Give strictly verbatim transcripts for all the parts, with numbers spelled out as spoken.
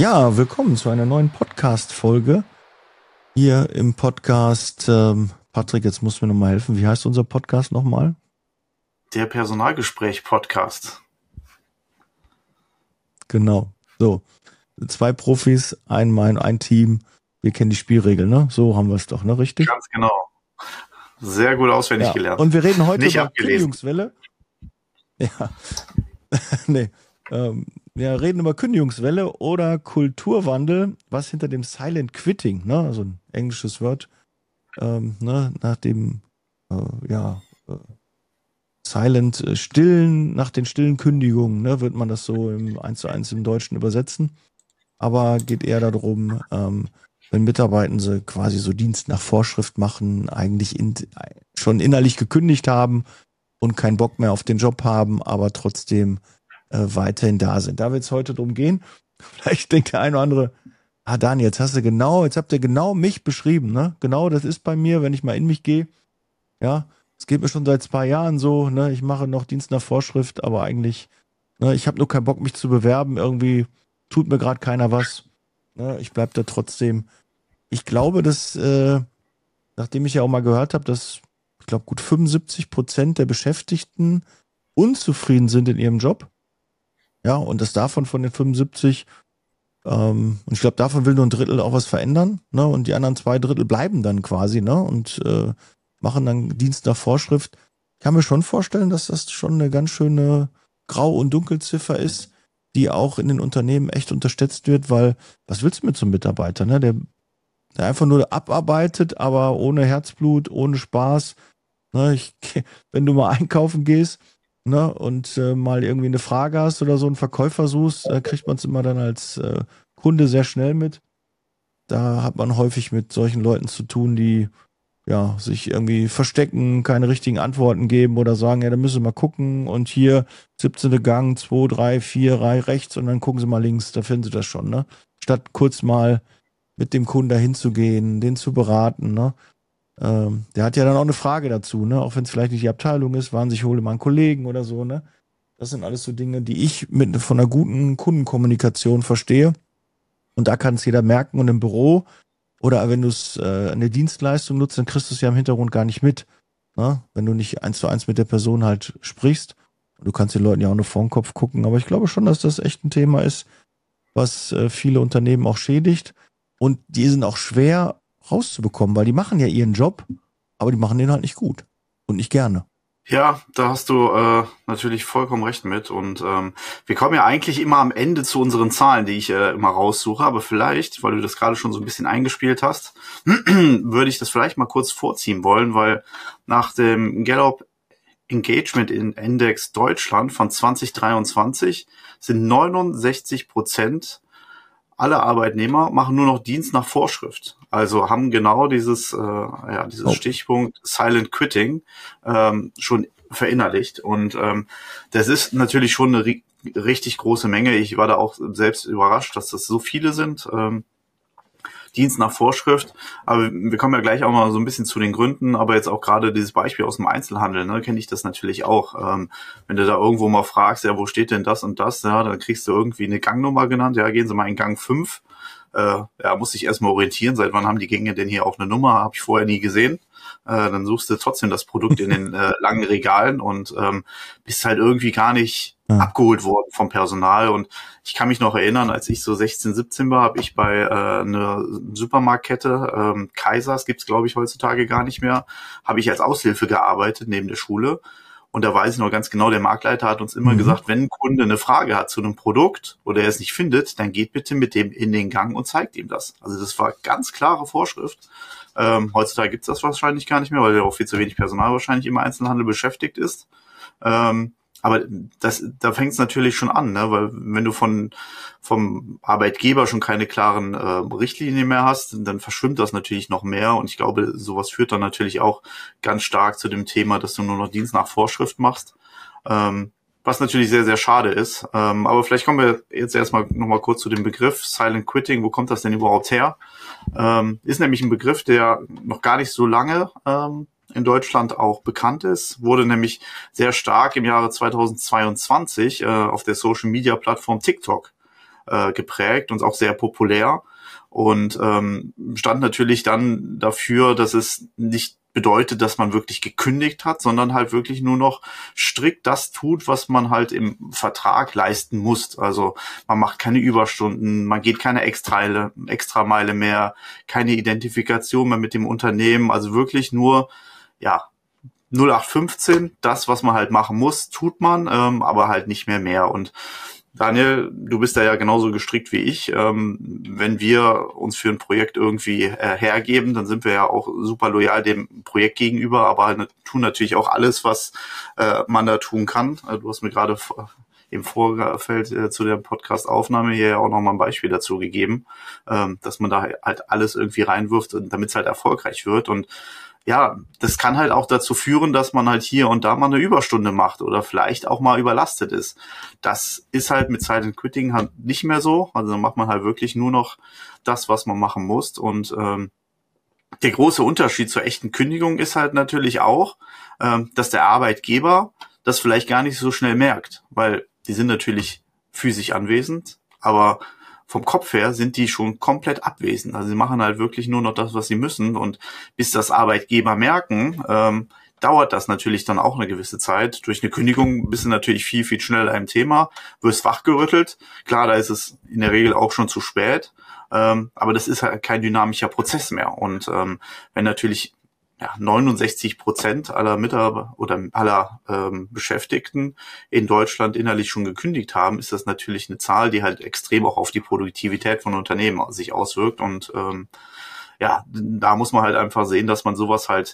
Ja, willkommen zu einer neuen Podcast-Folge. Hier im Podcast, ähm, Patrick, jetzt musst du mir nochmal helfen. Wie heißt unser Podcast nochmal? Der Personalgespräch-Podcast. Genau. So, zwei Profis, ein Mein, ein Team. Wir kennen die Spielregeln, ne? So haben wir es doch, ne? Richtig? Ganz genau. Sehr gut auswendig Ja. gelernt. Und wir reden heute Nicht über abgelesen. Kündigungswelle. Ja. nee. Ähm, wir reden über Kündigungswelle oder Kulturwandel, was hinter dem Silent Quitting, ne? Also ein englisches Wort, ähm, ne? Nach dem, äh, ja, äh, Silent äh, Stillen, nach den stillen Kündigungen, ne, wird man das so im eins zu eins im Deutschen übersetzen. Aber geht eher darum, ähm, wenn Mitarbeitende quasi so Dienst nach Vorschrift machen, eigentlich in, schon innerlich gekündigt haben und keinen Bock mehr auf den Job haben, aber trotzdem äh, weiterhin da sind. Da wird es heute drum gehen. Vielleicht denkt der eine oder andere, ah Daniel, jetzt hast du genau, jetzt habt ihr genau mich beschrieben, ne? Genau, das ist bei mir, wenn ich mal in mich gehe, ja. Es geht mir schon seit zwei Jahren so, ne? Ich mache noch Dienst nach Vorschrift, aber eigentlich, ne, ich habe nur keinen Bock, mich zu bewerben. Irgendwie tut mir gerade keiner was. Ne? Ich bleib da trotzdem. Ich glaube, dass, äh, nachdem ich ja auch mal gehört habe, dass, ich glaube, gut fünfundsiebzig Prozent der Beschäftigten unzufrieden sind in ihrem Job. Ja, und dass davon von den fünfundsiebzig, ähm, und ich glaube, davon will nur ein Drittel auch was verändern, ne? Und die anderen zwei Drittel bleiben dann quasi, ne? Und äh, machen dann Dienst nach Vorschrift. Ich kann mir schon vorstellen, dass das schon eine ganz schöne Grau- und Dunkelziffer ist, die auch in den Unternehmen echt unterstützt wird, weil was willst du mit so einem Mitarbeiter, ne? Der, der einfach nur abarbeitet, aber ohne Herzblut, ohne Spaß. Ne? Ich, wenn du mal einkaufen gehst, ne, und äh, mal irgendwie eine Frage hast oder so einen Verkäufer suchst, äh, kriegt man es immer dann als äh, Kunde sehr schnell mit. Da hat man häufig mit solchen Leuten zu tun, die ja, sich irgendwie verstecken, keine richtigen Antworten geben oder sagen, ja, da müssen Sie mal gucken und hier siebzehnte Gang, zwei, drei, vier, Reihe rechts und dann gucken Sie mal links, da finden Sie das schon, ne? Statt kurz mal mit dem Kunden dahin zu gehen, den zu beraten, ne? Ähm, der hat ja dann auch eine Frage dazu, ne? Auch wenn es vielleicht nicht die Abteilung ist, waren sich hole mal einen Kollegen oder so, ne? Das sind alles so Dinge, die ich mit von einer guten Kundenkommunikation verstehe. Und da kann es jeder merken und im Büro oder wenn du es äh, eine Dienstleistung nutzt, dann kriegst du es ja im Hintergrund gar nicht mit. Ne? Wenn du nicht eins zu eins mit der Person halt sprichst. Du kannst den Leuten ja auch nur vor den Kopf gucken. Aber ich glaube schon, dass das echt ein Thema ist, was äh, viele Unternehmen auch schädigt. Und die sind auch schwer rauszubekommen, weil die machen ja ihren Job, aber die machen den halt nicht gut und nicht gerne. Ja, da hast du äh, natürlich vollkommen recht mit. Und ähm, wir kommen ja eigentlich immer am Ende zu unseren Zahlen, die ich äh, immer raussuche. Aber vielleicht, weil du das gerade schon so ein bisschen eingespielt hast, würde ich das vielleicht mal kurz vorziehen wollen, weil nach dem Gallup Engagement Index Deutschland von zwanzig dreiundzwanzig sind neunundsechzig Prozent alle Arbeitnehmer machen nur noch Dienst nach Vorschrift. Also haben genau dieses, äh, ja, dieses Oh. Stichpunkt Silent Quitting ähm, schon verinnerlicht. Und ähm, das ist natürlich schon eine ri- richtig große Menge. Ich war da auch selbst überrascht, dass das so viele sind. Ähm, Dienst nach Vorschrift. Aber wir kommen ja gleich auch mal so ein bisschen zu den Gründen. Aber jetzt auch gerade dieses Beispiel aus dem Einzelhandel, ne, kenne ich das natürlich auch. Ähm, wenn du da irgendwo mal fragst, ja, wo steht denn das und das? Ja, dann kriegst du irgendwie eine Gangnummer genannt. Ja, gehen Sie mal in Gang fünf. Äh, ja, muss ich erstmal orientieren. Seit wann haben die Gänge denn hier auch eine Nummer? Habe ich vorher nie gesehen. Äh, dann suchst du trotzdem das Produkt in den äh, langen Regalen und ähm, bist halt irgendwie gar nicht Ja. abgeholt worden vom Personal. Und ich kann mich noch erinnern, als ich so sechzehn, siebzehn war, habe ich bei äh, einer Supermarktkette, ähm, Kaisers gibt's glaube ich heutzutage gar nicht mehr, habe ich als Aushilfe gearbeitet neben der Schule. Und da weiß ich noch ganz genau, der Marktleiter hat uns immer Mhm. gesagt, wenn ein Kunde eine Frage hat zu einem Produkt oder er es nicht findet, dann geht bitte mit dem in den Gang und zeigt ihm das. Also das war ganz klare Vorschrift. Ähm, heutzutage gibt's das wahrscheinlich gar nicht mehr, weil ja auch viel zu wenig Personal wahrscheinlich im Einzelhandel beschäftigt ist. Ähm, aber das, da fängt es natürlich schon an, ne? Weil wenn du von vom Arbeitgeber schon keine klaren äh, Richtlinien mehr hast, dann verschwimmt das natürlich noch mehr. Und ich glaube, sowas führt dann natürlich auch ganz stark zu dem Thema, dass du nur noch Dienst nach Vorschrift machst. Ähm, was natürlich sehr, sehr schade ist. Ähm, aber vielleicht kommen wir jetzt erstmal nochmal kurz zu dem Begriff Silent Quitting. Wo kommt das denn überhaupt her? Ähm, ist nämlich ein Begriff, der noch gar nicht so lange ähm, in Deutschland auch bekannt ist, wurde nämlich sehr stark im Jahre zweitausendzweiundzwanzig äh, auf der Social-Media-Plattform TikTok äh, geprägt und auch sehr populär und ähm, stand natürlich dann dafür, dass es nicht bedeutet, dass man wirklich gekündigt hat, sondern halt wirklich nur noch strikt das tut, was man halt im Vertrag leisten muss. Also man macht keine Überstunden, man geht keine Extrameile, Extrameile mehr, keine Identifikation mehr mit dem Unternehmen, also wirklich nur, ja, null acht fünfzehn, das, was man halt machen muss, tut man, ähm, aber halt nicht mehr mehr. Und Daniel, du bist da ja genauso gestrickt wie ich. Ähm, wenn wir uns für ein Projekt irgendwie äh, hergeben, dann sind wir ja auch super loyal dem Projekt gegenüber, aber halt tun natürlich auch alles, was äh, man da tun kann. Also du hast mir gerade im Vorfeld äh, zu der Podcast-Aufnahme hier ja auch nochmal ein Beispiel dazu gegeben, ähm, dass man da halt alles irgendwie reinwirft, damit es halt erfolgreich wird. Und ja, das kann halt auch dazu führen, dass man halt hier und da mal eine Überstunde macht oder vielleicht auch mal überlastet ist. Das ist halt mit Silent Quitting halt nicht mehr so. Also dann macht man halt wirklich nur noch das, was man machen muss. Und ähm, der große Unterschied zur echten Kündigung ist halt natürlich auch, ähm, dass der Arbeitgeber das vielleicht gar nicht so schnell merkt, weil die sind natürlich physisch anwesend, aber vom Kopf her sind die schon komplett abwesend. Also sie machen halt wirklich nur noch das, was sie müssen. Und bis das Arbeitgeber merken, ähm, dauert das natürlich dann auch eine gewisse Zeit. Durch eine Kündigung bist du natürlich viel, viel schneller im Thema, wirst wachgerüttelt. Klar, da ist es in der Regel auch schon zu spät. Ähm, aber das ist halt kein dynamischer Prozess mehr. Und ähm, wenn natürlich ja, neunundsechzig Prozent aller Mitarbeiter oder aller ähm, Beschäftigten in Deutschland innerlich schon gekündigt haben, ist das natürlich eine Zahl, die halt extrem auch auf die Produktivität von Unternehmen sich auswirkt. Und ähm, ja, da muss man halt einfach sehen, dass man sowas halt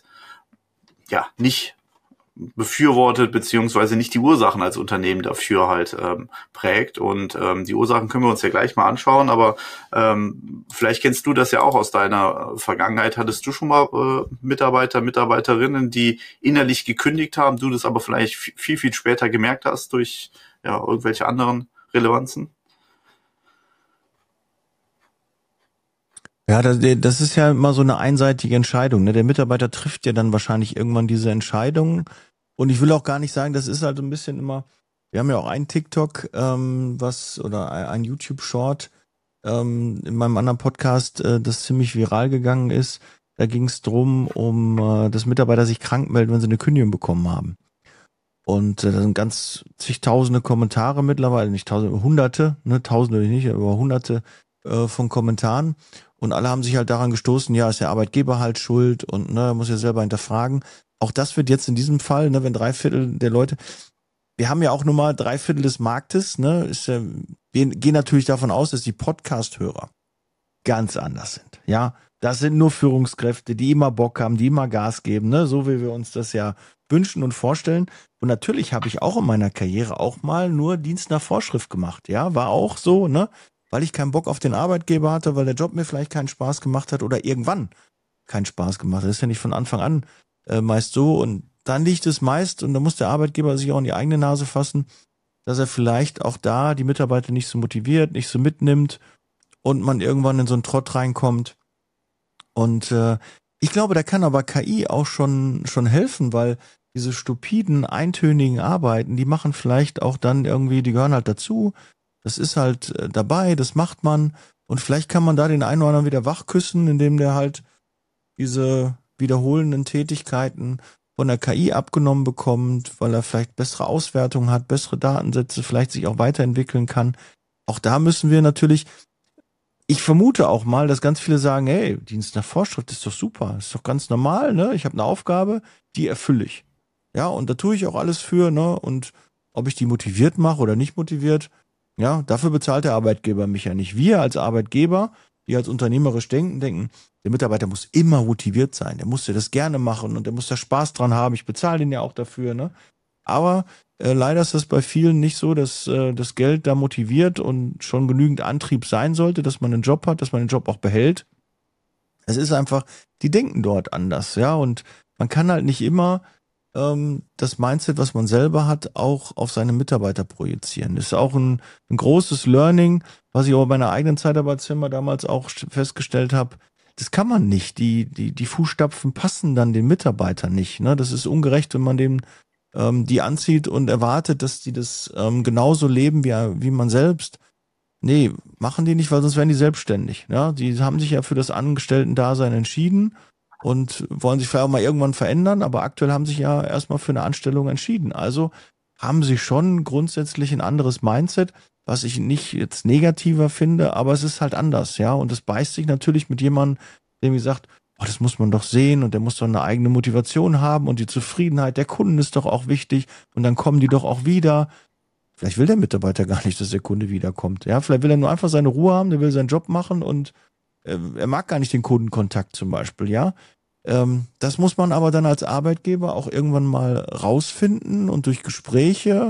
ja nicht befürwortet, beziehungsweise nicht die Ursachen als Unternehmen dafür halt ähm, prägt. Und ähm, die Ursachen können wir uns ja gleich mal anschauen, aber ähm, vielleicht kennst du das ja auch aus deiner Vergangenheit. Hattest du schon mal äh, Mitarbeiter, Mitarbeiterinnen, die innerlich gekündigt haben, du das aber vielleicht viel, viel später gemerkt hast durch ja irgendwelche anderen Relevanzen? Ja, das, das ist ja immer so eine einseitige Entscheidung. Ne? Der Mitarbeiter trifft ja dann wahrscheinlich irgendwann diese Entscheidung. Und ich will auch gar nicht sagen, das ist halt ein bisschen immer, wir haben ja auch ein TikTok, ähm, was, oder ein, ein YouTube-Short, ähm, in meinem anderen Podcast, äh, das ziemlich viral gegangen ist. Da ging es drum, um, äh, dass Mitarbeiter sich krank melden, wenn sie eine Kündigung bekommen haben. Und äh, da sind ganz zigtausende Kommentare mittlerweile, nicht tausende, hunderte, ne, tausende nicht, aber hunderte äh, von Kommentaren. Und alle haben sich halt daran gestoßen, ja, ist der Arbeitgeber halt schuld und ne, muss ja selber hinterfragen. Auch das wird jetzt in diesem Fall, ne, wenn drei Viertel der Leute, wir haben ja auch nur mal drei Viertel des Marktes, ne, ist ja, wir gehen natürlich davon aus, dass die Podcast-Hörer ganz anders sind, ja. Das sind nur Führungskräfte, die immer Bock haben, die immer Gas geben, ne, so wie wir uns das ja wünschen und vorstellen. Und natürlich habe ich auch in meiner Karriere auch mal nur Dienst nach Vorschrift gemacht, ja, war auch so, ne, weil ich keinen Bock auf den Arbeitgeber hatte, weil der Job mir vielleicht keinen Spaß gemacht hat oder irgendwann keinen Spaß gemacht hat. Das ist ja nicht von Anfang an äh, meist so. Und dann liegt es meist, und da muss der Arbeitgeber sich auch in die eigene Nase fassen, dass er vielleicht auch da die Mitarbeiter nicht so motiviert, nicht so mitnimmt und man irgendwann in so einen Trott reinkommt. Und äh, ich glaube, da kann aber K I auch schon schon helfen, weil diese stupiden, eintönigen Arbeiten, die machen vielleicht auch dann irgendwie, die gehören halt dazu. Das ist halt äh, dabei, das macht man. Und vielleicht kann man da den einen oder anderen wieder wachküssen, indem der halt diese wiederholenden Tätigkeiten von der K I abgenommen bekommt, weil er vielleicht bessere Auswertungen hat, bessere Datensätze, vielleicht sich auch weiterentwickeln kann. Auch da müssen wir natürlich, ich vermute auch mal, dass ganz viele sagen, hey, Dienst nach Vorschrift ist doch super, ist doch ganz normal, ne? Ich habe eine Aufgabe, die erfülle ich. Ja, und da tue ich auch alles für, ne? Und ob ich die motiviert mache oder nicht motiviert, ja, dafür bezahlt der Arbeitgeber mich ja nicht. Wir als Arbeitgeber, die als unternehmerisch denken, denken, der Mitarbeiter muss immer motiviert sein, der muss ja das gerne machen und der muss da Spaß dran haben, ich bezahle den ja auch dafür, ne? Aber äh, leider ist das bei vielen nicht so, dass äh, das Geld da motiviert und schon genügend Antrieb sein sollte, dass man einen Job hat, dass man den Job auch behält. Es ist einfach, die denken dort anders, ja, und man kann halt nicht immer ähm, das Mindset, was man selber hat, auch auf seine Mitarbeiter projizieren. Das ist auch ein, ein großes Learning, was ich auch bei meiner eigenen Zeitarbeitsfirma damals auch festgestellt habe. Das kann man nicht. Die, die, die Fußstapfen passen dann den Mitarbeitern nicht. Ne? Das ist ungerecht, wenn man dem ähm, die anzieht und erwartet, dass die das ähm, genauso leben wie, wie man selbst. Nee, machen die nicht, weil sonst wären die selbstständig. Ja, die haben sich ja für das Angestellten-Dasein entschieden und wollen sich vielleicht auch mal irgendwann verändern, aber aktuell haben sich ja erstmal für eine Anstellung entschieden. Also haben sie schon grundsätzlich ein anderes Mindset, was ich nicht jetzt negativer finde, aber es ist halt anders, ja. Und es beißt sich natürlich mit jemandem, dem ich sagt, oh, das muss man doch sehen und der muss doch eine eigene Motivation haben und die Zufriedenheit der Kunden ist doch auch wichtig und dann kommen die doch auch wieder. Vielleicht will der Mitarbeiter gar nicht, dass der Kunde wiederkommt. Ja, vielleicht will er nur einfach seine Ruhe haben, der will seinen Job machen und äh, er mag gar nicht den Kundenkontakt zum Beispiel, ja. Ähm, das muss man aber dann als Arbeitgeber auch irgendwann mal rausfinden und durch Gespräche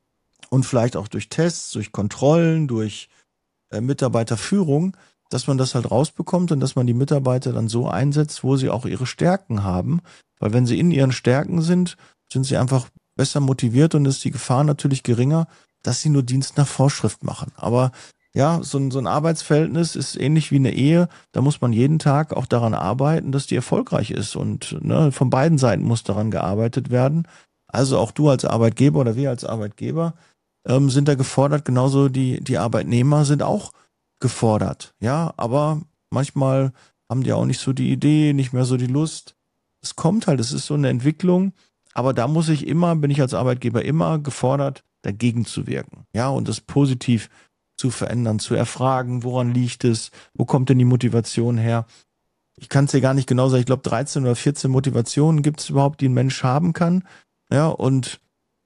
und vielleicht auch durch Tests, durch Kontrollen, durch äh, Mitarbeiterführung, dass man das halt rausbekommt und dass man die Mitarbeiter dann so einsetzt, wo sie auch ihre Stärken haben. Weil wenn sie in ihren Stärken sind, sind sie einfach besser motiviert und ist die Gefahr natürlich geringer, dass sie nur Dienst nach Vorschrift machen. Aber ja, so ein, so ein Arbeitsverhältnis ist ähnlich wie eine Ehe. Da muss man jeden Tag auch daran arbeiten, dass die erfolgreich ist. Und ne, von beiden Seiten muss daran gearbeitet werden. Also auch du als Arbeitgeber oder wir als Arbeitgeber ähm, sind da gefordert. Genauso die, die Arbeitnehmer sind auch gefordert. Ja, aber manchmal haben die auch nicht so die Idee, nicht mehr so die Lust. Es kommt halt, es ist so eine Entwicklung. Aber da muss ich immer, bin ich als Arbeitgeber immer gefordert, dagegen zu wirken. Ja, und das positiv zu verändern, zu erfragen, woran liegt es, wo kommt denn die Motivation her? Ich kann es dir gar nicht genau sagen, ich glaube dreizehn oder vierzehn Motivationen gibt es überhaupt, die ein Mensch haben kann. Ja, und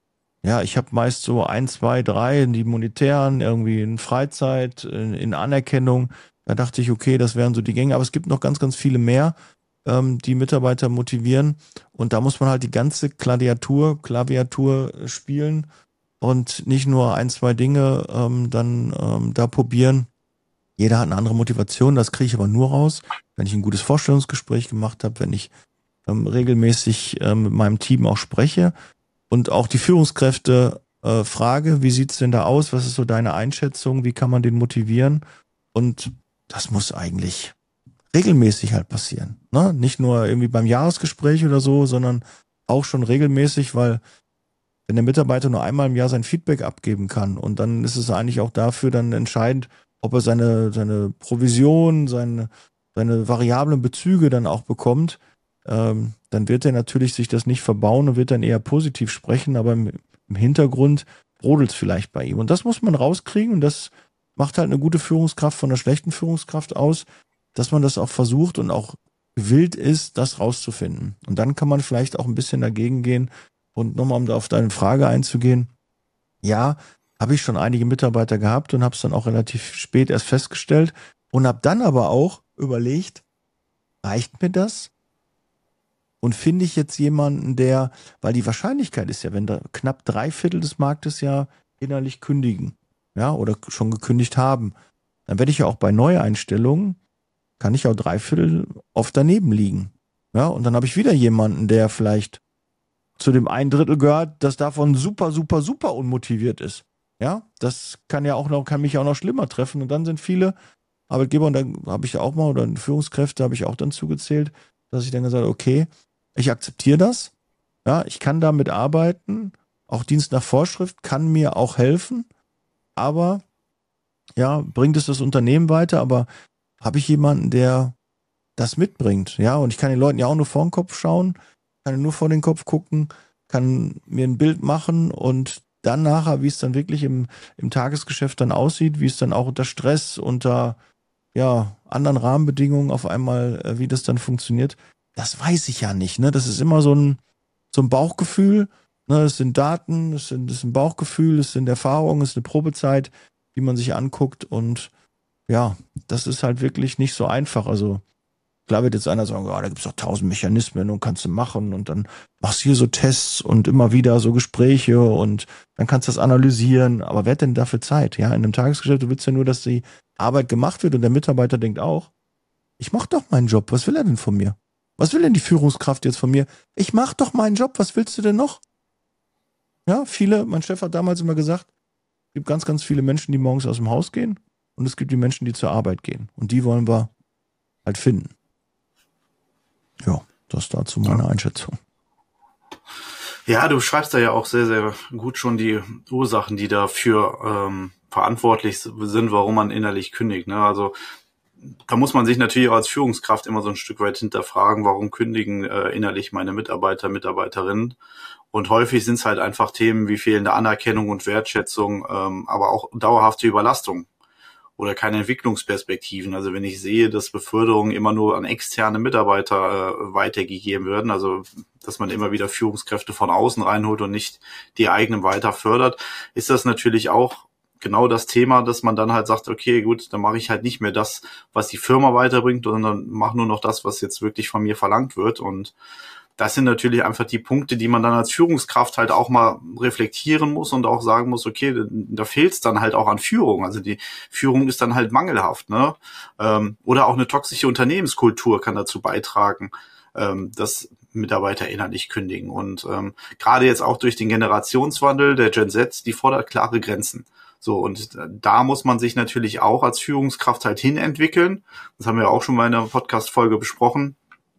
ja, ich habe meist so ein, zwei, drei, die monetären, irgendwie in Freizeit, in, in Anerkennung. Da dachte ich, okay, das wären so die Gänge, aber es gibt noch ganz, ganz viele mehr, ähm, die Mitarbeiter motivieren. Und da muss man halt die ganze Gladiatur, Klaviatur spielen und nicht nur ein, zwei Dinge ähm, dann ähm, da probieren. Jeder hat eine andere Motivation, das kriege ich aber nur raus, wenn ich ein gutes Vorstellungsgespräch gemacht habe, wenn ich ähm, regelmäßig ähm, mit meinem Team auch spreche und auch die Führungskräfte äh, frage, wie sieht's denn da aus, was ist so deine Einschätzung, wie kann man den motivieren? Und das muss eigentlich regelmäßig halt passieren. Ne? Nicht nur irgendwie beim Jahresgespräch oder so, sondern auch schon regelmäßig, weil wenn der Mitarbeiter nur einmal im Jahr sein Feedback abgeben kann und dann ist es eigentlich auch dafür dann entscheidend, ob er seine, seine Provision, seine, seine variablen Bezüge dann auch bekommt, ähm, dann wird er natürlich sich das nicht verbauen und wird dann eher positiv sprechen, aber im, im Hintergrund brodelt es vielleicht bei ihm. Und das muss man rauskriegen und das macht halt eine gute Führungskraft von einer schlechten Führungskraft aus, dass man das auch versucht und auch gewillt ist, das rauszufinden. Und dann kann man vielleicht auch ein bisschen dagegen gehen. Und nochmal, um da auf deine Frage einzugehen, ja, habe ich schon einige Mitarbeiter gehabt und habe es dann auch relativ spät erst festgestellt und habe dann aber auch überlegt, reicht mir das? Und finde ich jetzt jemanden, der, weil die Wahrscheinlichkeit ist ja, wenn da knapp drei Viertel des Marktes ja innerlich kündigen, ja, oder schon gekündigt haben, dann werde ich ja auch bei Neueinstellungen, kann ich auch drei Viertel oft daneben liegen. Ja, und dann habe ich wieder jemanden, der vielleicht zu dem ein Drittel gehört, das davon super, super, super unmotiviert ist. Ja, das kann ja auch noch, kann mich auch noch schlimmer treffen. Und dann sind viele Arbeitgeber, und da habe ich ja auch mal, oder Führungskräfte habe ich auch dann zugezählt, dass ich dann gesagt habe, okay, ich akzeptiere das. Ja, ich kann damit arbeiten. Auch Dienst nach Vorschrift kann mir auch helfen. Aber, ja, bringt es das Unternehmen weiter? Aber habe ich jemanden, der das mitbringt? Ja, und ich kann den Leuten ja auch nur vor den Kopf schauen, kann nur vor den Kopf gucken, kann mir ein Bild machen und dann nachher, wie es dann wirklich im, im Tagesgeschäft dann aussieht, wie es dann auch unter Stress, unter ja, anderen Rahmenbedingungen auf einmal, äh, wie das dann funktioniert, das weiß ich ja nicht. Ne? Das ist immer so ein, so ein Bauchgefühl. Ne? Es sind Daten, es sind, es ist ein Bauchgefühl, es sind Erfahrungen, es ist eine Probezeit, die man sich anguckt und ja, das ist halt wirklich nicht so einfach. Also klar wird jetzt einer sagen, oh, da gibt's doch tausend Mechanismen und kannst du machen und dann machst du hier so Tests und immer wieder so Gespräche und dann kannst du das analysieren. Aber wer hat denn dafür Zeit? Ja, in einem Tagesgeschäft, du willst ja nur, dass die Arbeit gemacht wird und der Mitarbeiter denkt auch, ich mach doch meinen Job, was will er denn von mir? Was will denn die Führungskraft jetzt von mir? Ich mach doch meinen Job, was willst du denn noch? Ja, viele, mein Chef hat damals immer gesagt, es gibt ganz, ganz viele Menschen, die morgens aus dem Haus gehen und es gibt die Menschen, die zur Arbeit gehen. Und die wollen wir halt finden. Ja, das dazu meine ja. Einschätzung. Ja, du schreibst da ja auch sehr, sehr gut schon die Ursachen, die dafür ähm, verantwortlich sind, warum man innerlich kündigt. Ne? Also da muss man sich natürlich auch als Führungskraft immer so ein Stück weit hinterfragen, warum kündigen äh, innerlich meine Mitarbeiter, Mitarbeiterinnen. Und häufig sind es halt einfach Themen wie fehlende Anerkennung und Wertschätzung, ähm, aber auch dauerhafte Überlastung oder keine Entwicklungsperspektiven. Also wenn ich sehe, dass Beförderungen immer nur an externe Mitarbeiter äh, weitergegeben werden, also dass man immer wieder Führungskräfte von außen reinholt und nicht die eigenen weiter fördert, ist das natürlich auch genau das Thema, dass man dann halt sagt, okay, gut, dann mache ich halt nicht mehr das, was die Firma weiterbringt, sondern mache nur noch das, was jetzt wirklich von mir verlangt wird. Und das sind natürlich einfach die Punkte, die man dann als Führungskraft halt auch mal reflektieren muss und auch sagen muss, okay, da fehlt es dann halt auch an Führung. Also die Führung ist dann halt mangelhaft, ne? Ähm, oder auch eine toxische Unternehmenskultur kann dazu beitragen, ähm, dass Mitarbeiter innerlich kündigen. Und ähm, gerade jetzt auch durch den Generationswandel der Gen Z, die fordert klare Grenzen. So, und da muss man sich natürlich auch als Führungskraft halt hinentwickeln. Das haben wir auch schon mal in einer Podcast-Folge besprochen,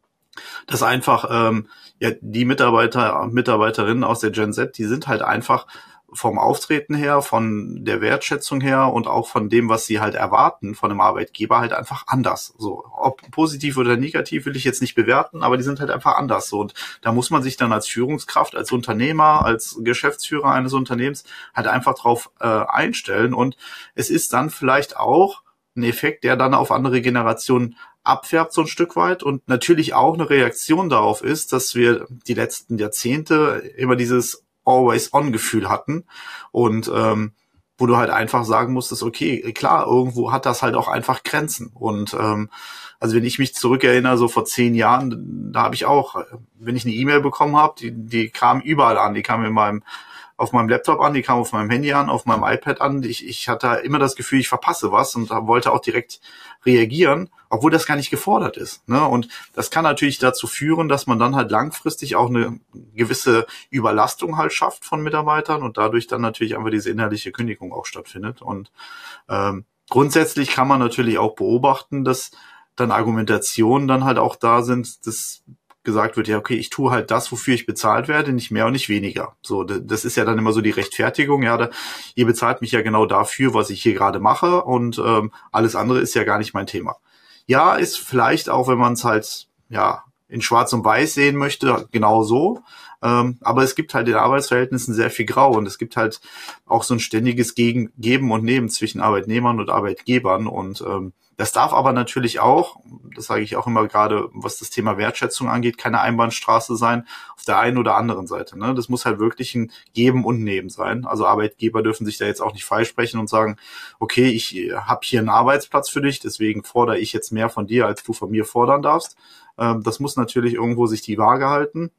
dass einfach ähm, ja die Mitarbeiter, Mitarbeiterinnen aus der Gen Z, die sind halt einfach vom Auftreten her, von der Wertschätzung her und auch von dem, was sie halt erwarten von einem Arbeitgeber, halt einfach anders. So, ob positiv oder negativ will ich jetzt nicht bewerten, aber die sind halt einfach anders. So, und da muss man sich dann als Führungskraft, als Unternehmer, als Geschäftsführer eines Unternehmens halt einfach drauf äh, einstellen. Und es ist dann vielleicht auch ein Effekt, der dann auf andere Generationen abfärbt so ein Stück weit und natürlich auch eine Reaktion darauf ist, dass wir die letzten Jahrzehnte immer dieses Always-on-Gefühl hatten und ähm, wo du halt einfach sagen musstest, okay, klar, irgendwo hat das halt auch einfach Grenzen. Und ähm, also wenn ich mich zurückerinnere, so vor zehn Jahren, da habe ich auch, wenn ich eine E-Mail bekommen habe, die, die kam überall an, die kam in meinem auf meinem Laptop an, die kam auf meinem Handy an, auf meinem iPad an. Ich, ich hatte immer das Gefühl, ich verpasse was und wollte auch direkt reagieren, obwohl das gar nicht gefordert ist. Ne? Und das kann natürlich dazu führen, dass man dann halt langfristig auch eine gewisse Überlastung halt schafft von Mitarbeitern und dadurch dann natürlich einfach diese innerliche Kündigung auch stattfindet. Und ähm, grundsätzlich kann man natürlich auch beobachten, dass dann Argumentationen dann halt auch da sind, dass gesagt wird, ja, okay, ich tue halt das, wofür ich bezahlt werde, nicht mehr und nicht weniger. So, das ist ja dann immer so die Rechtfertigung, ja, da, ihr bezahlt mich ja genau dafür, was ich hier gerade mache und ähm, alles andere ist ja gar nicht mein Thema. Ja, ist vielleicht auch, wenn man es halt, ja, in Schwarz und Weiß sehen möchte, genau so. Ähm, aber es gibt halt in Arbeitsverhältnissen sehr viel Grau und es gibt halt auch so ein ständiges Gegen Geben und Nehmen zwischen Arbeitnehmern und Arbeitgebern und ähm, das darf aber natürlich auch, das sage ich auch immer gerade, was das Thema Wertschätzung angeht, keine Einbahnstraße sein auf der einen oder anderen Seite. Ne? Das muss halt wirklich ein Geben und Nehmen sein. Also Arbeitgeber dürfen sich da jetzt auch nicht freisprechen und sagen, okay, ich habe hier einen Arbeitsplatz für dich, deswegen fordere ich jetzt mehr von dir, als du von mir fordern darfst. Ähm, das muss natürlich irgendwo sich die Waage halten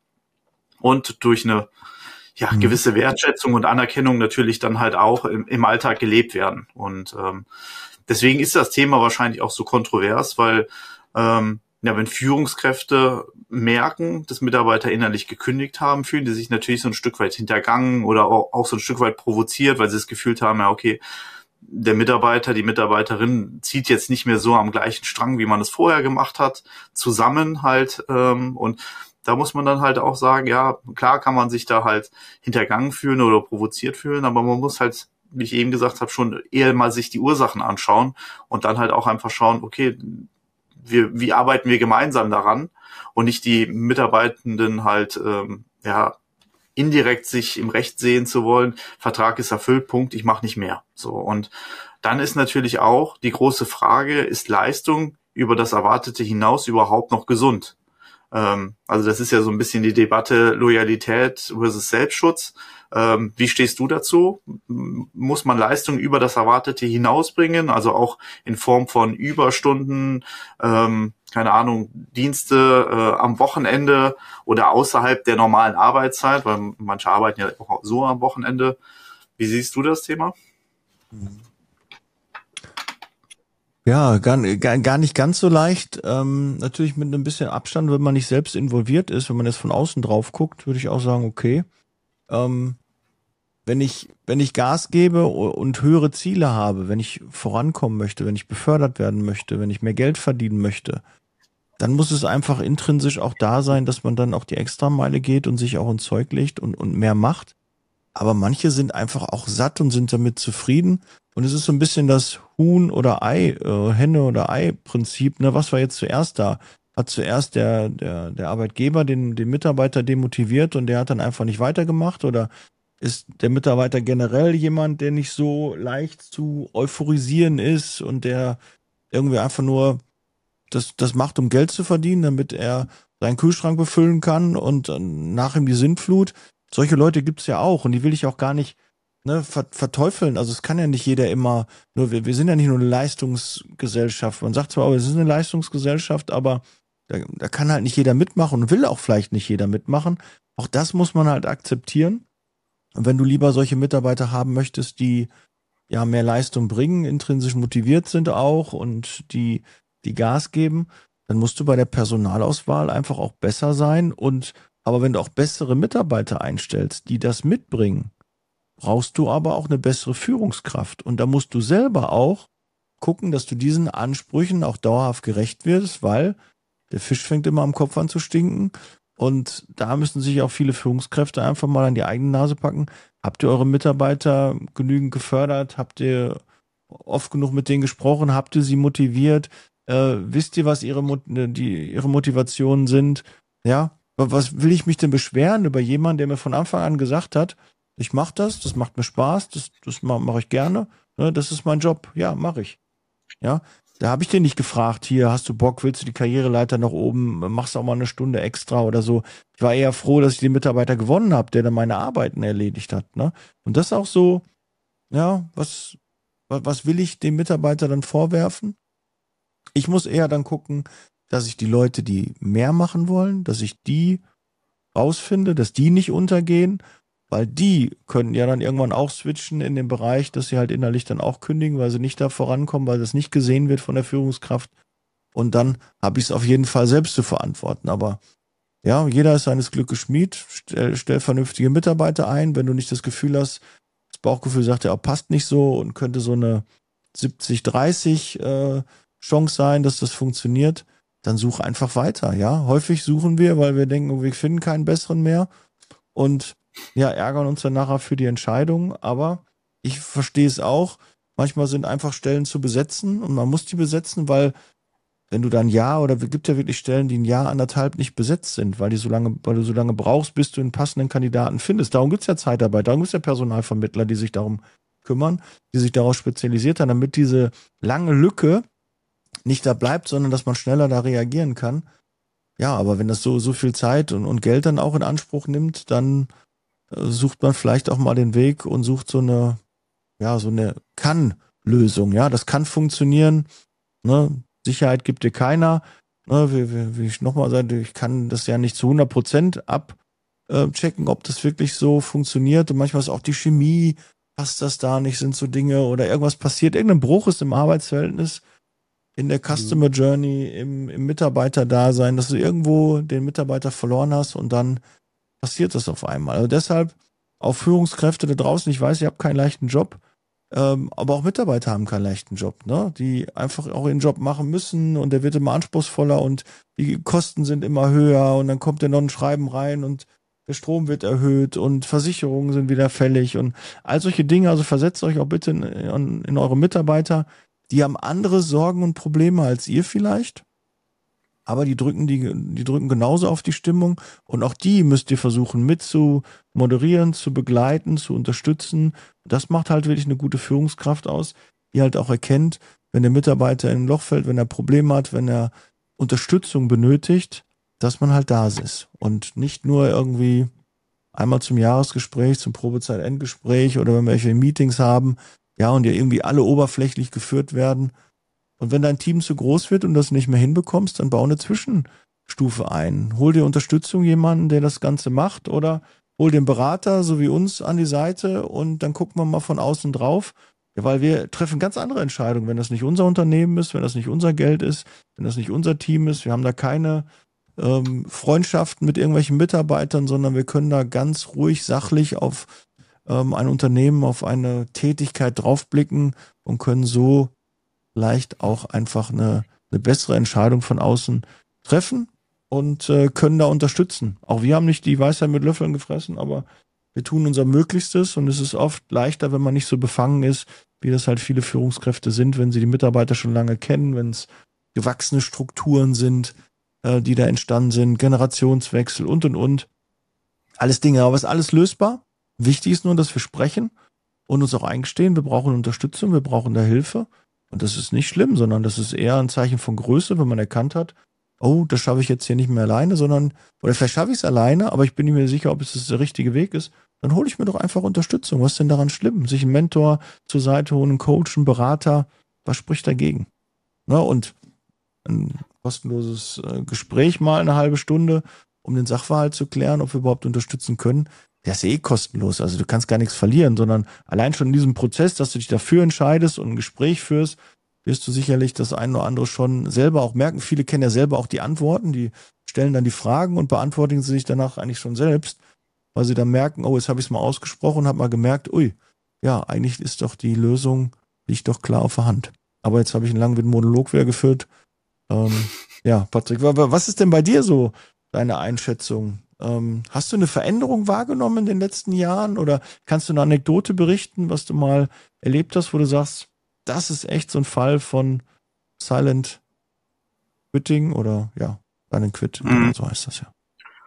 und durch eine ja, mhm. gewisse Wertschätzung und Anerkennung natürlich dann halt auch im, im Alltag gelebt werden. Und ähm, deswegen ist das Thema wahrscheinlich auch so kontrovers, weil ähm, ja, wenn Führungskräfte merken, dass Mitarbeiter innerlich gekündigt haben, fühlen die sich natürlich so ein Stück weit hintergangen oder auch, auch so ein Stück weit provoziert, weil sie das Gefühl haben, ja okay, der Mitarbeiter, die Mitarbeiterin zieht jetzt nicht mehr so am gleichen Strang, wie man es vorher gemacht hat, zusammen halt ähm, und da muss man dann halt auch sagen, ja, klar kann man sich da halt hintergangen fühlen oder provoziert fühlen, aber man muss halt, wie ich eben gesagt habe, schon eher mal sich die Ursachen anschauen und dann halt auch einfach schauen, okay, wir, wie arbeiten wir gemeinsam daran und nicht die Mitarbeitenden halt, ähm, ja, indirekt sich im Recht sehen zu wollen, Vertrag ist erfüllt, Punkt, ich mache nicht mehr. So, und dann ist natürlich auch die große Frage, ist Leistung über das Erwartete hinaus überhaupt noch gesund? Ähm, also das ist ja so ein bisschen die Debatte Loyalität versus Selbstschutz. Ähm, wie stehst du dazu? Muss man Leistung über das Erwartete hinausbringen, also auch in Form von Überstunden, ähm, keine Ahnung, Dienste äh, am Wochenende oder außerhalb der normalen Arbeitszeit, weil manche arbeiten ja auch so am Wochenende. Wie siehst du das Thema? Ja, gar, gar, gar nicht ganz so leicht. Ähm, natürlich mit ein bisschen Abstand, wenn man nicht selbst involviert ist. Wenn man jetzt von außen drauf guckt, würde ich auch sagen, okay, ähm, wenn ich wenn ich Gas gebe und höhere Ziele habe, wenn ich vorankommen möchte, wenn ich befördert werden möchte, wenn ich mehr Geld verdienen möchte, dann muss es einfach intrinsisch auch da sein, dass man dann auch die Extrameile geht und sich auch ins Zeug legt und, und mehr macht. Aber manche sind einfach auch satt und sind damit zufrieden Und es ist so ein bisschen das Huhn oder Ei, äh, Henne oder Ei-Prinzip. Ne? Was war jetzt zuerst da? Hat zuerst der, der, der Arbeitgeber den, den Mitarbeiter demotiviert und der hat dann einfach nicht weitergemacht? Oder ist der Mitarbeiter generell jemand, der nicht so leicht zu euphorisieren ist und der irgendwie einfach nur das, das macht, um Geld zu verdienen, damit er seinen Kühlschrank befüllen kann und äh, nach ihm die Sintflut? Solche Leute gibt's ja auch und die will ich auch gar nicht ne, ver verteufeln. Also es kann ja nicht jeder immer, nur wir, wir sind ja nicht nur eine Leistungsgesellschaft. Man sagt zwar, oh, es ist eine Leistungsgesellschaft, aber da, da kann halt nicht jeder mitmachen und will auch vielleicht nicht jeder mitmachen. Auch das muss man halt akzeptieren. Und wenn du lieber solche Mitarbeiter haben möchtest, die ja mehr Leistung bringen, intrinsisch motiviert sind auch und die, die Gas geben, dann musst du bei der Personalauswahl einfach auch besser sein. Und aber wenn du auch bessere Mitarbeiter einstellst, die das mitbringen, brauchst du aber auch eine bessere Führungskraft. Und da musst du selber auch gucken, dass du diesen Ansprüchen auch dauerhaft gerecht wirst, weil der Fisch fängt immer am Kopf an zu stinken. Und da müssen sich auch viele Führungskräfte einfach mal an die eigene Nase packen. Habt ihr eure Mitarbeiter genügend gefördert? Habt ihr oft genug mit denen gesprochen? Habt ihr sie motiviert? Äh, wisst ihr, was ihre, Mot die, ihre Motivationen sind? Ja, was will ich mich denn beschweren über jemanden, der mir von Anfang an gesagt hat, ich mache das, das macht mir Spaß, das, das mache mach ich gerne, ne, das ist mein Job, ja, mache ich. Ja, da habe ich den nicht gefragt, hier, hast du Bock, willst du die Karriereleiter nach oben, machst auch mal eine Stunde extra oder so. Ich war eher froh, dass ich den Mitarbeiter gewonnen habe, der dann meine Arbeiten erledigt hat. Ne? Und das ist auch so, ja, was, was will ich dem Mitarbeiter dann vorwerfen? Ich muss eher dann gucken, dass ich die Leute, die mehr machen wollen, dass ich die rausfinde, dass die nicht untergehen, weil die können ja dann irgendwann auch switchen in den Bereich, dass sie halt innerlich dann auch kündigen, weil sie nicht da vorankommen, weil das nicht gesehen wird von der Führungskraft. Und dann habe ich es auf jeden Fall selbst zu verantworten. Aber ja, jeder ist seines Glückes Schmied. Stell, stell vernünftige Mitarbeiter ein. Wenn du nicht das Gefühl hast, das Bauchgefühl sagt ja, passt nicht so und könnte so eine siebzig dreißig äh, Chance sein, dass das funktioniert, dann such einfach weiter. Ja, häufig suchen wir, weil wir denken, wir finden keinen besseren mehr. Und ja, ärgern uns dann nachher für die Entscheidung, aber ich verstehe es auch. Manchmal sind einfach Stellen zu besetzen und man muss die besetzen, weil wenn du dann ein Jahr oder es gibt ja wirklich Stellen, die ein Jahr, anderthalb nicht besetzt sind, weil die so lange, weil du so lange brauchst, bis du einen passenden Kandidaten findest. Darum gibt's ja Zeitarbeit, darum gibt's ja Personalvermittler, die sich darum kümmern, die sich darauf spezialisiert haben, damit diese lange Lücke nicht da bleibt, sondern dass man schneller da reagieren kann. Ja, aber wenn das so, so viel Zeit und, und Geld dann auch in Anspruch nimmt, dann sucht man vielleicht auch mal den Weg und sucht so eine, ja, so eine Kann-Lösung, ja, das kann funktionieren, ne, Sicherheit gibt dir keiner, ne, wie, wie, wie ich nochmal sage, ich kann das ja nicht zu hundert Prozent abchecken, ob das wirklich so funktioniert und manchmal ist auch die Chemie, passt das da nicht, sind so Dinge oder irgendwas passiert, irgendein Bruch ist im Arbeitsverhältnis, in der Customer Journey, im, im Mitarbeiterdasein, dass du irgendwo den Mitarbeiter verloren hast und dann passiert das auf einmal. Also deshalb auch Führungskräfte da draußen, ich weiß, ihr habt keinen leichten Job, ähm, aber auch Mitarbeiter haben keinen leichten Job, ne? Die einfach auch ihren Job machen müssen und der wird immer anspruchsvoller und die Kosten sind immer höher und dann kommt ja noch ein Schreiben rein und der Strom wird erhöht und Versicherungen sind wieder fällig und all solche Dinge. Also versetzt euch auch bitte in, in, in eure Mitarbeiter, die haben andere Sorgen und Probleme als ihr vielleicht. Aber die drücken die, die drücken genauso auf die Stimmung und auch die müsst ihr versuchen mit zu moderieren, zu begleiten, zu unterstützen. Das macht halt wirklich eine gute Führungskraft aus, die halt auch erkennt, wenn der Mitarbeiter in ein Loch fällt, wenn er Probleme hat, wenn er Unterstützung benötigt, dass man halt da ist und nicht nur irgendwie einmal zum Jahresgespräch, zum Probezeit-Endgespräch oder wenn wir welche Meetings haben, ja, und ja irgendwie alle oberflächlich geführt werden. Und wenn dein Team zu groß wird und das nicht mehr hinbekommst, dann bau eine Zwischenstufe ein. Hol dir Unterstützung, jemanden, der das Ganze macht, oder hol den Berater, so wie uns, an die Seite und dann gucken wir mal von außen drauf. Ja, weil wir treffen ganz andere Entscheidungen, wenn das nicht unser Unternehmen ist, wenn das nicht unser Geld ist, wenn das nicht unser Team ist. Wir haben da keine ähm, Freundschaften mit irgendwelchen Mitarbeitern, sondern wir können da ganz ruhig, sachlich auf ähm, ein Unternehmen, auf eine Tätigkeit draufblicken und können so leicht auch einfach eine, eine bessere Entscheidung von außen treffen und äh, können da unterstützen. Auch wir haben nicht die Weisheit mit Löffeln gefressen, aber wir tun unser Möglichstes und es ist oft leichter, wenn man nicht so befangen ist, wie das halt viele Führungskräfte sind, wenn sie die Mitarbeiter schon lange kennen, wenn es gewachsene Strukturen sind, äh, die da entstanden sind, Generationswechsel und und und. Alles Dinge, aber es ist alles lösbar. Wichtig ist nur, dass wir sprechen und uns auch eingestehen, wir brauchen Unterstützung, wir brauchen da Hilfe. Und das ist nicht schlimm, sondern das ist eher ein Zeichen von Größe, wenn man erkannt hat, oh, das schaffe ich jetzt hier nicht mehr alleine, sondern, oder vielleicht schaffe ich es alleine, aber ich bin nicht mehr sicher, ob es das der richtige Weg ist. Dann hole ich mir doch einfach Unterstützung. Was ist denn daran schlimm? Sich einen Mentor zur Seite holen, einen Coach, einen Berater. Was spricht dagegen? Ne? Und ein kostenloses äh, Gespräch mal eine halbe Stunde, um den Sachverhalt zu klären, ob wir überhaupt unterstützen können. Der ist eh kostenlos. Also du kannst gar nichts verlieren, sondern allein schon in diesem Prozess, dass du dich dafür entscheidest und ein Gespräch führst, wirst du sicherlich das eine oder andere schon selber auch merken. Viele kennen ja selber auch die Antworten, die stellen dann die Fragen und beantworten sie sich danach eigentlich schon selbst, weil sie dann merken, oh, jetzt habe ich es mal ausgesprochen und habe mal gemerkt, ui, ja, eigentlich ist doch die Lösung, liegt doch klar auf der Hand. Aber jetzt habe ich einen langen Monolog wieder geführt. Ähm, ja, Patrick, was ist denn bei dir so deine Einschätzung? Ähm, hast du eine Veränderung wahrgenommen in den letzten Jahren oder kannst du eine Anekdote berichten, was du mal erlebt hast, wo du sagst, das ist echt so ein Fall von Silent Quitting oder ja, Silent Quit, Mhm. genau so heißt das ja.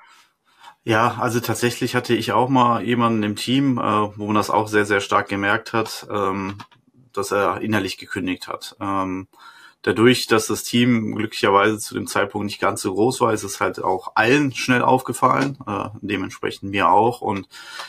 Ja, also tatsächlich hatte ich auch mal jemanden im Team, äh, wo man das auch sehr, sehr stark gemerkt hat, ähm, dass er innerlich gekündigt hat. Ähm, dadurch, dass das Team glücklicherweise zu dem Zeitpunkt nicht ganz so groß war, ist es halt auch allen schnell aufgefallen, äh, dementsprechend mir auch. Und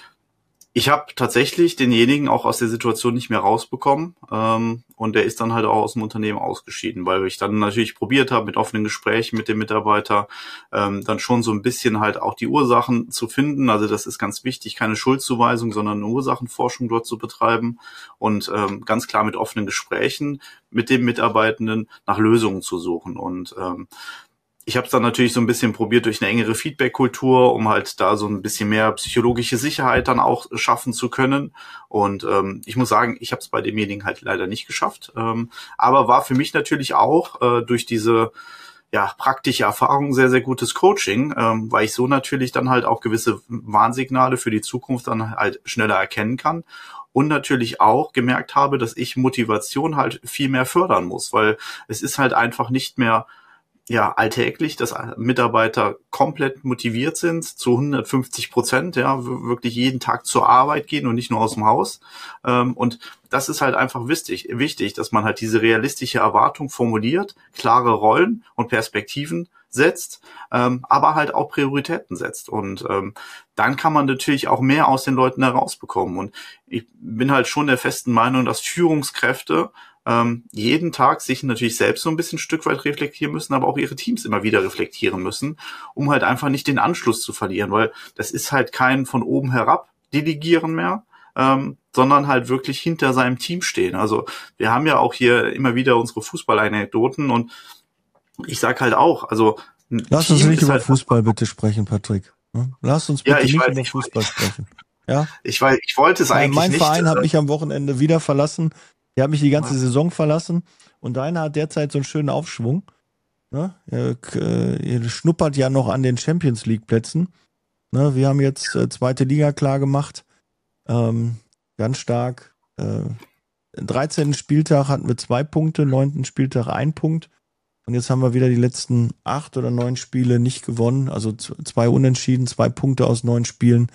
ich habe tatsächlich denjenigen auch aus der Situation nicht mehr rausbekommen, ähm, und der ist dann halt auch aus dem Unternehmen ausgeschieden, weil ich dann natürlich probiert habe, mit offenen Gesprächen mit dem Mitarbeiter ähm, dann schon so ein bisschen halt auch die Ursachen zu finden. Also das ist ganz wichtig, keine Schuldzuweisung, sondern eine Ursachenforschung dort zu betreiben und ähm, ganz klar mit offenen Gesprächen mit dem Mitarbeitenden nach Lösungen zu suchen. Und ähm, ich habe es dann natürlich so ein bisschen probiert durch eine engere Feedback-Kultur, um halt da so ein bisschen mehr psychologische Sicherheit dann auch schaffen zu können. Und ähm, ich muss sagen, ich habe es bei demjenigen halt leider nicht geschafft. Ähm, aber war für mich natürlich auch äh, durch diese ja praktische Erfahrung sehr, sehr gutes Coaching, ähm, weil ich so natürlich dann halt auch gewisse Warnsignale für die Zukunft dann halt schneller erkennen kann. Und natürlich auch gemerkt habe, dass ich Motivation halt viel mehr fördern muss, weil es ist halt einfach nicht mehr ja alltäglich, dass Mitarbeiter komplett motiviert sind, zu hundertfünfzig Prozent, ja, wirklich jeden Tag zur Arbeit gehen und nicht nur aus dem Haus. Und das ist halt einfach wichtig, wichtig, dass man halt diese realistische Erwartung formuliert, klare Rollen und Perspektiven setzt, aber halt auch Prioritäten setzt. Und dann kann man natürlich auch mehr aus den Leuten herausbekommen. Und ich bin halt schon der festen Meinung, dass Führungskräfte Ähm, jeden Tag sich natürlich selbst so ein bisschen ein Stück weit reflektieren müssen, aber auch ihre Teams immer wieder reflektieren müssen, um halt einfach nicht den Anschluss zu verlieren, weil das ist halt kein von oben herab Delegieren mehr, ähm, sondern halt wirklich hinter seinem Team stehen. Also wir haben ja auch hier immer wieder unsere Fußballanekdoten und ich sag halt auch, also ein Lass Team uns nicht ist über halt, Fußball bitte sprechen, Patrick. Lass uns ja, bitte ich nicht weiß, über ich, Fußball sprechen. Ja? ich weiß, ich wollte es Mein, eigentlich mein nicht. Verein hat Äh, mich am Wochenende wieder verlassen. Der hat mich die ganze Saison verlassen. Und deiner hat derzeit so einen schönen Aufschwung. Ne? Ihr, äh, ihr schnuppert ja noch an den Champions League Plätzen. Ne? Wir haben jetzt äh, zweite Liga klar gemacht. Ähm, ganz stark. Äh, dreizehnten Spieltag hatten wir zwei Punkte, neunten Spieltag ein Punkt. Und jetzt haben wir wieder die letzten acht oder neun Spiele nicht gewonnen. Also z- zwei Unentschieden, zwei Punkte aus neun Spielen.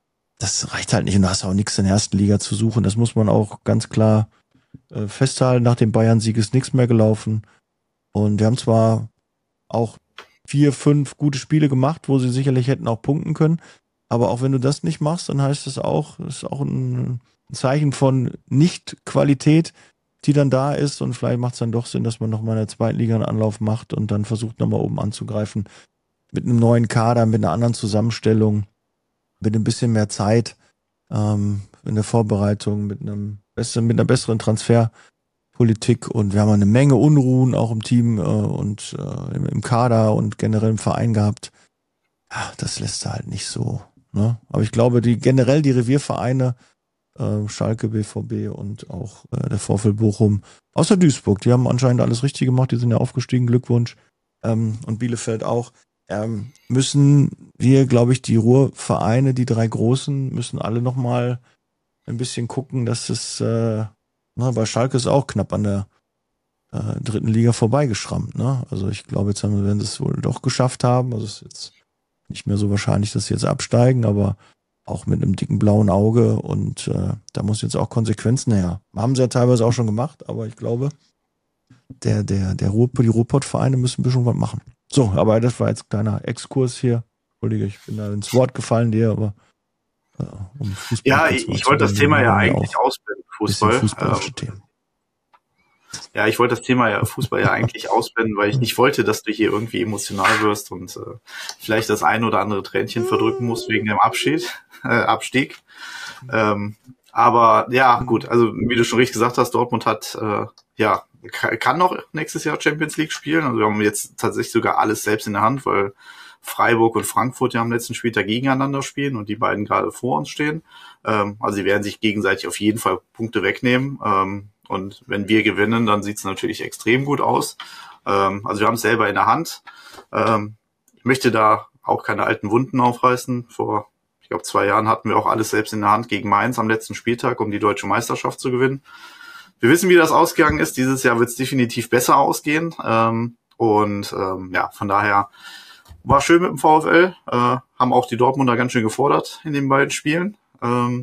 Das reicht halt nicht und da hast du auch nichts in der ersten Liga zu suchen. Das muss man auch ganz klar äh, festhalten. Nach dem Bayern-Sieg ist nichts mehr gelaufen. Und wir haben zwar auch vier, fünf gute Spiele gemacht, wo sie sicherlich hätten auch punkten können. Aber auch wenn du das nicht machst, dann heißt es auch, das ist auch ein, ein Zeichen von Nicht-Qualität, die dann da ist. Und vielleicht macht es dann doch Sinn, dass man nochmal in der zweiten Liga einen Anlauf macht und dann versucht nochmal oben anzugreifen. Mit einem neuen Kader, mit einer anderen Zusammenstellung, mit ein bisschen mehr Zeit ähm, in der Vorbereitung, mit einem besseren, mit einer besseren Transferpolitik. Und wir haben eine Menge Unruhen auch im Team äh, und äh, im, im Kader und generell im Verein gehabt. Ja, das lässt er halt nicht so. Ne? Aber ich glaube, die generell die Reviervereine, äh, Schalke, B V B und auch äh, der VfL Bochum, außer Duisburg, die haben anscheinend alles richtig gemacht, die sind ja aufgestiegen, Glückwunsch. Ähm, und Bielefeld auch. Ähm, müssen wir, glaube ich, die Ruhrvereine, die drei großen, müssen alle nochmal ein bisschen gucken, dass es äh, Na, bei Schalke ist auch knapp an der äh, dritten Liga vorbeigeschrammt. Ne? Also ich glaube, jetzt haben wir, wenn sie es wohl doch geschafft haben, also es ist jetzt nicht mehr so wahrscheinlich, dass sie jetzt absteigen, aber auch mit einem dicken blauen Auge und äh, da muss jetzt auch Konsequenzen her. Haben sie ja teilweise auch schon gemacht, aber ich glaube, der, der, der Ruhr, die Ruhrpott-Vereine müssen ein bisschen was machen. So, aber das war jetzt ein kleiner Exkurs hier. Entschuldige, ich bin da ins Wort gefallen dir, aber äh, um Fußball. Ja, ich, ich wollte das Thema ja eigentlich ausblenden, Fußball. Fußballische Themen. Ja, ich wollte das Thema ja Fußball ja eigentlich ausblenden, weil ich nicht wollte, dass du hier irgendwie emotional wirst und äh, vielleicht das ein oder andere Tränchen verdrücken musst wegen dem Abschied, äh, Abstieg. Ähm, aber ja, gut, also wie du schon richtig gesagt hast, Dortmund hat äh, ja kann noch nächstes Jahr Champions League spielen. Also wir haben jetzt tatsächlich sogar alles selbst in der Hand, weil Freiburg und Frankfurt ja am letzten Spieltag gegeneinander spielen und die beiden gerade vor uns stehen. Ähm, also sie werden sich gegenseitig auf jeden Fall Punkte wegnehmen. Ähm, und wenn wir gewinnen, dann sieht es natürlich extrem gut aus. Ähm, also wir haben es selber in der Hand. Ähm, ich möchte da auch keine alten Wunden aufreißen. Vor, ich glaube, zwei Jahren hatten wir auch alles selbst in der Hand gegen Mainz am letzten Spieltag, um die deutsche Meisterschaft zu gewinnen. Wir wissen, wie das ausgegangen ist. Dieses Jahr wird es definitiv besser ausgehen. Ähm, und ähm, ja, von daher war schön mit dem VfL. Äh, haben auch die Dortmunder ganz schön gefordert in den beiden Spielen. Ähm,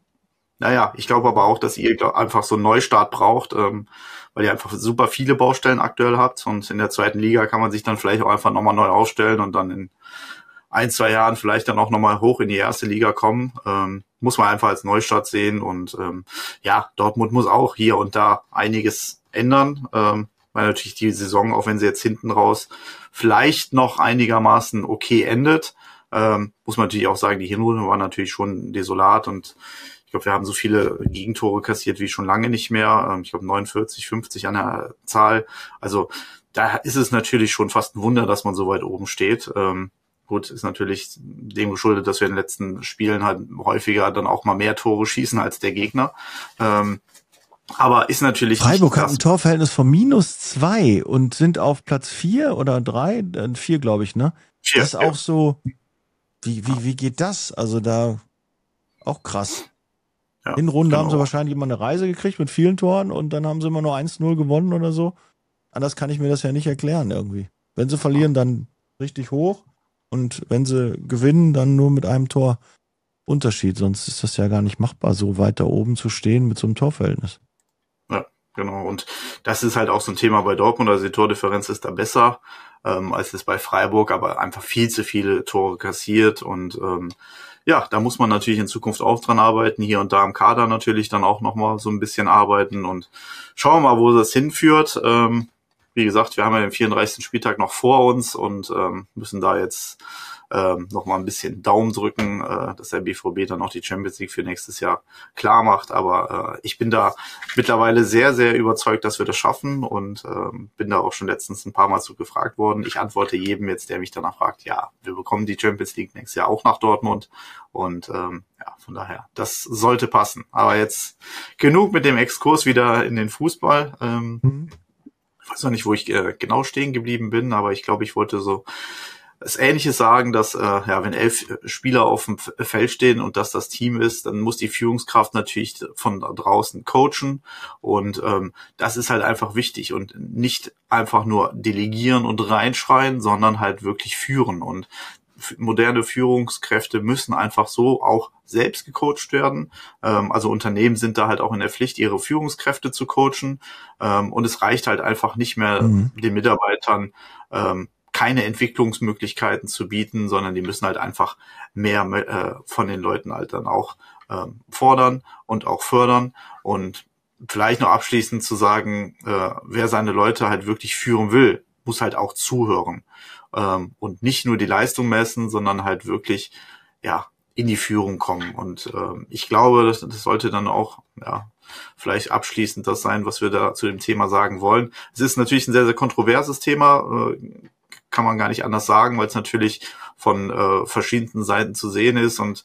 naja, ich glaube aber auch, dass ihr glaub, einfach so einen Neustart braucht, ähm, weil ihr einfach super viele Baustellen aktuell habt. Und in der zweiten Liga kann man sich dann vielleicht auch einfach nochmal neu aufstellen und dann in ein, zwei Jahren vielleicht dann auch nochmal hoch in die erste Liga kommen. Ähm, muss man einfach als Neustart sehen. Und ähm, ja, Dortmund muss auch hier und da einiges ändern, ähm, weil natürlich die Saison, auch wenn sie jetzt hinten raus vielleicht noch einigermaßen okay endet, ähm, muss man natürlich auch sagen, die Hinrunde war natürlich schon desolat und ich glaube, wir haben so viele Gegentore kassiert wie schon lange nicht mehr. Ähm, ich glaube neunundvierzig, fünfzig an der Zahl. Also da ist es natürlich schon fast ein Wunder, dass man so weit oben steht. Ähm, gut, ist natürlich dem geschuldet, dass wir in den letzten Spielen halt häufiger dann auch mal mehr Tore schießen als der Gegner. Ähm, aber ist natürlich Freiburg hat ein Torverhältnis von minus zwei und sind auf Platz vier oder drei, vier glaube ich, ne? Vier, das ist ja auch so, wie, wie, wie geht das? Also da auch krass. Ja, in Runde genau. Haben sie wahrscheinlich immer eine Reise gekriegt mit vielen Toren und dann haben sie immer nur eins null gewonnen oder so. Anders kann ich mir das ja nicht erklären irgendwie. Wenn sie verlieren, dann richtig hoch und wenn sie gewinnen, dann nur mit einem Tor Unterschied. Sonst ist das ja gar nicht machbar, so weit da oben zu stehen mit so einem Torverhältnis. Ja, genau. Und das ist halt auch so ein Thema bei Dortmund. Also die Tordifferenz ist da besser ähm, als es bei Freiburg, aber einfach viel zu viele Tore kassiert und ähm, ja, da muss man natürlich in Zukunft auch dran arbeiten, hier und da im Kader natürlich dann auch nochmal so ein bisschen arbeiten und schauen wir mal, wo das hinführt. Ähm, wie gesagt, wir haben ja den vierunddreißigsten Spieltag noch vor uns und ähm, müssen da jetzt ähm, nochmal ein bisschen Daumen drücken, äh, dass der B V B dann auch die Champions League für nächstes Jahr klar macht. Aber äh, ich bin da mittlerweile sehr, sehr überzeugt, dass wir das schaffen und ähm, bin da auch schon letztens ein paar Mal zu gefragt worden. Ich antworte jedem jetzt, der mich danach fragt, ja, wir bekommen die Champions League nächstes Jahr auch nach Dortmund und ähm, ja, von daher, das sollte passen. Aber jetzt genug mit dem Exkurs wieder in den Fußball. Ähm, mhm. Ich weiß noch nicht, wo ich äh, genau stehen geblieben bin, aber ich glaube, ich wollte so das Ähnliches sagen, dass äh, ja, wenn elf Spieler auf dem Feld stehen und das das Team ist, dann muss die Führungskraft natürlich von draußen coachen und ähm, das ist halt einfach wichtig und nicht einfach nur delegieren und reinschreien, sondern halt wirklich führen und moderne Führungskräfte müssen einfach so auch selbst gecoacht werden. Ähm, also Unternehmen sind da halt auch in der Pflicht, ihre Führungskräfte zu coachen ähm, und es reicht halt einfach nicht mehr mhm. den Mitarbeitern ähm, keine Entwicklungsmöglichkeiten zu bieten, sondern die müssen halt einfach mehr äh, von den Leuten halt dann auch ähm, fordern und auch fördern und vielleicht noch abschließend zu sagen, äh, wer seine Leute halt wirklich führen will, muss halt auch zuhören ähm, und nicht nur die Leistung messen, sondern halt wirklich ja in die Führung kommen und ähm, ich glaube, das, das sollte dann auch ja vielleicht abschließend das sein, was wir da zu dem Thema sagen wollen. Es ist natürlich ein sehr, sehr kontroverses Thema, äh, kann man gar nicht anders sagen, weil es natürlich von äh, verschiedensten Seiten zu sehen ist und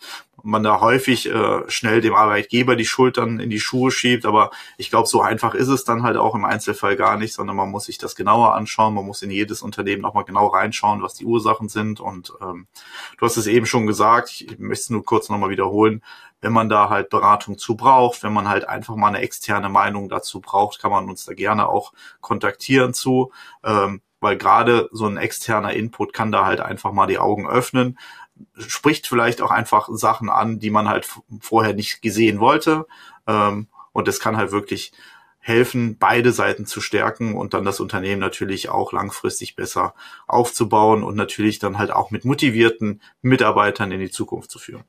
man da häufig äh, schnell dem Arbeitgeber die Schultern in die Schuhe schiebt. Aber ich glaube, so einfach ist es dann halt auch im Einzelfall gar nicht, sondern man muss sich das genauer anschauen. Man muss in jedes Unternehmen nochmal genau reinschauen, was die Ursachen sind. Und ähm, du hast es eben schon gesagt, ich möchte es nur kurz nochmal wiederholen. Wenn man da halt Beratung zu braucht, wenn man halt einfach mal eine externe Meinung dazu braucht, kann man uns da gerne auch kontaktieren zu, ähm, weil gerade so ein externer Input kann da halt einfach mal die Augen öffnen, spricht vielleicht auch einfach Sachen an, die man halt vorher nicht gesehen wollte, ähm, und es kann halt wirklich helfen, beide Seiten zu stärken und dann das Unternehmen natürlich auch langfristig besser aufzubauen und natürlich dann halt auch mit motivierten Mitarbeitern in die Zukunft zu führen.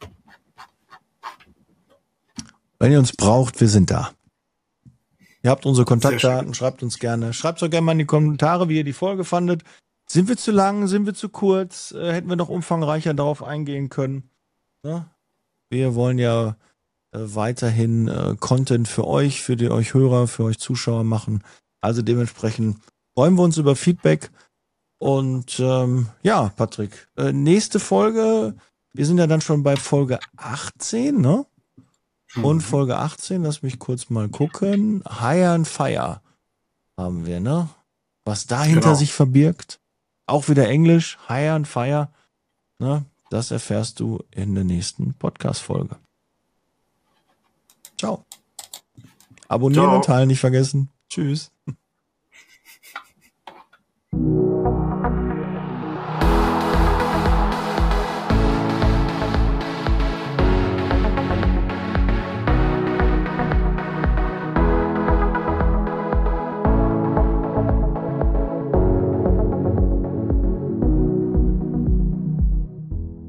Wenn ihr uns braucht, wir sind da. Ihr habt unsere Kontaktdaten, schreibt uns gerne. Schreibt doch gerne mal in die Kommentare, wie ihr die Folge fandet. Sind wir zu lang, sind wir zu kurz? Äh, hätten wir noch umfangreicher darauf eingehen können? Ja? Wir wollen ja äh, weiterhin äh, Content für euch, für die euch Hörer, für euch Zuschauer machen. Also dementsprechend freuen wir uns über Feedback. Und ähm, ja, Patrick, äh, nächste Folge, wir sind ja dann schon bei Folge achtzehn, ne? Und Folge achtzehn, lass mich kurz mal gucken. Hire and Fire haben wir, ne? Was dahinter Genau. sich verbirgt. Auch wieder Englisch, Hire and Fire. Ne? Das erfährst du in der nächsten Podcast-Folge. Ciao. Abonnieren Ciao. und teilen nicht vergessen. Tschüss.